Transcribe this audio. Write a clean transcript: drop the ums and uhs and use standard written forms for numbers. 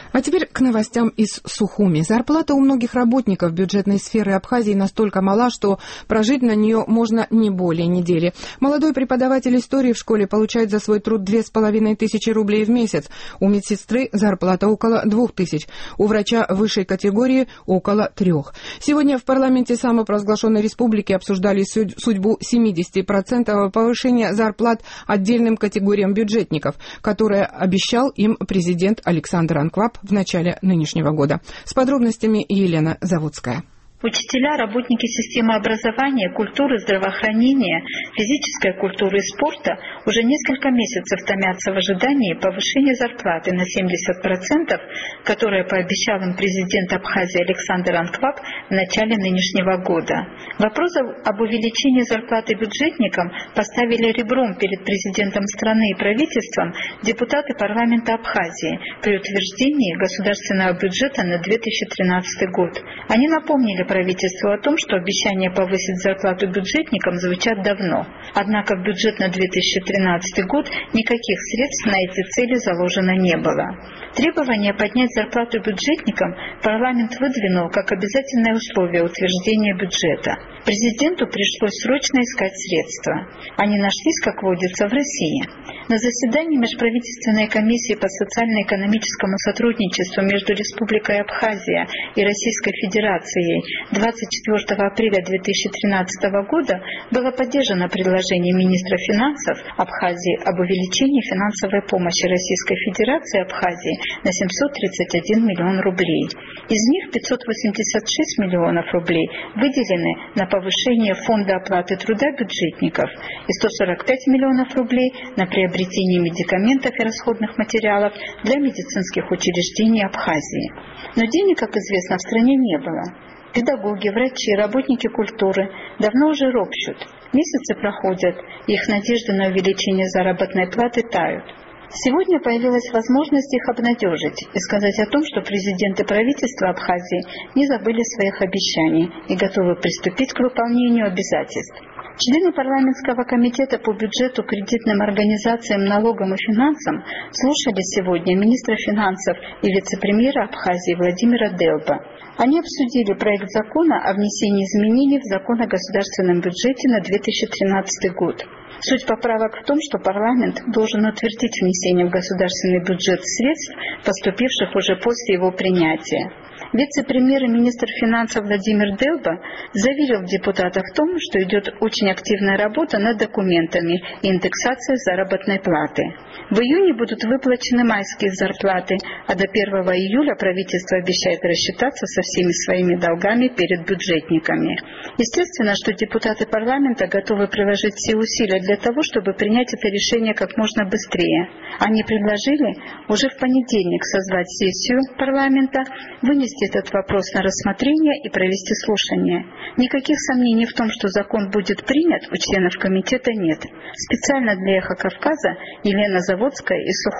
А теперь к новостям из Сухуми. Зарплата у многих работников бюджетной сферы Абхазии настолько мала, что прожить на нее можно не более недели. Молодой преподаватель истории в школе получает за свой труд 2500 рублей в месяц. У медсестры зарплата около 2000. У врача высшей категории около 3. Сегодня в парламенте самопровозглашенной республики обсуждали судьбу 70% повышения зарплат отдельным категориям бюджетников, которое обещал им президент Александр Анквап в начале нынешнего года. С подробностями Елена Заводская. Учителя, работники системы образования, культуры, здравоохранения, физической культуры и спорта уже несколько месяцев томятся в ожидании повышения зарплаты на 70%, которое пообещал им президент Абхазии Александр Анквап в начале нынешнего года. Вопрос об увеличении зарплаты бюджетникам поставили ребром перед президентом страны и правительством депутаты парламента Абхазии при утверждении государственного бюджета на 2013 год. Они напомнили правительству о том, что обещания повысить зарплату бюджетникам звучат давно. Однако в бюджет на 2013 год никаких средств на эти цели заложено не было. Требование поднять зарплату бюджетникам парламент выдвинул как обязательное условие утверждения бюджета. Президенту пришлось срочно искать средства. Они нашлись, как водится, в России. На заседании Межправительственной комиссии по социально-экономическому сотрудничеству между Республикой Абхазия и Российской Федерацией 24 апреля 2013 года было поддержано предложение министра финансов Абхазии об увеличении финансовой помощи Российской Федерации Абхазии на 731 миллион рублей. Из них 586 миллионов рублей выделены на повышение фонда оплаты труда бюджетников и 145 миллионов рублей на приобретение медикаментов и расходных материалов для медицинских учреждений Абхазии. Но денег, как известно, в стране не было. Педагоги, врачи, работники культуры давно уже ропщут. Месяцы проходят, и их надежды на увеличение заработной платы тают. Сегодня появилась возможность их обнадежить и сказать о том, что президент и правительство Абхазии не забыли своих обещаний и готовы приступить к выполнению обязательств. Члены парламентского комитета по бюджету, кредитным организациям, налогам и финансам слушали сегодня министра финансов и вице-премьера Абхазии Владимира Делба. Они обсудили проект закона о внесении изменений в закон о государственном бюджете на 2013 год. Суть поправок в том, что парламент должен утвердить внесение в государственный бюджет средств, поступивших уже после его принятия. Вице-премьер и министр финансов Владимир Делба заверил депутатов в том, что идет очень активная работа над документами и индексацией заработной платы. В июне будут выплачены майские зарплаты, а до 1 июля правительство обещает рассчитаться со всеми своими долгами перед бюджетниками. Естественно, что депутаты парламента готовы приложить все усилия для того, чтобы принять это решение как можно быстрее. Они предложили уже в понедельник созвать сессию парламента, вынести этот вопрос на рассмотрение и провести слушание. Никаких сомнений в том, что закон будет принят, у членов комитета нет. Специально для «Эхо Кавказа» Елена Заводская из Сухуми.